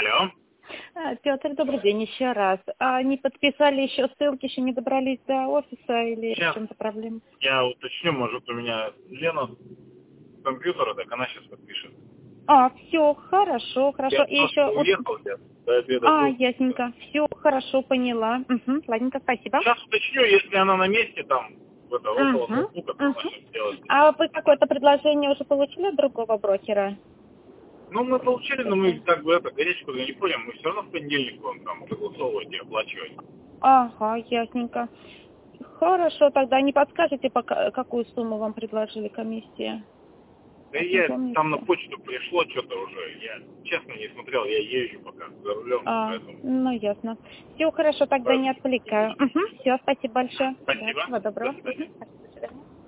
Алло. Петр, добрый день еще раз. Не подписали еще ссылки, еще не добрались до офиса или Сейчас в чем-то проблема? я уточню, может у меня Лена с компьютера, так она сейчас подпишет. Все, хорошо, хорошо. Я И просто еще... уехал, я до обеда был. ясненько. Все, хорошо, поняла. Угу, ладненько, спасибо. Сейчас уточню, если она на месте там, около Угу, ноутбука, то она угу. сейчас сделает. А вы какое-то предложение уже получили от другого брокера? Ну, мы получили, но мы Какое? как бы горячку не понял, мы все равно в понедельник будем там согласовывать и оплачивать. Ага, ясненько. Хорошо, тогда не подскажете, пока, какую сумму вам предложили комиссия? Да Не я там на помните? почту пришло что-то уже, я честно не смотрел, я езжу пока за рулем, поэтому. Ну ясно. Все хорошо, тогда не отвлекаю. Все, спасибо большое. Да, Спасибо, всего до доброго. свидания. До свидания.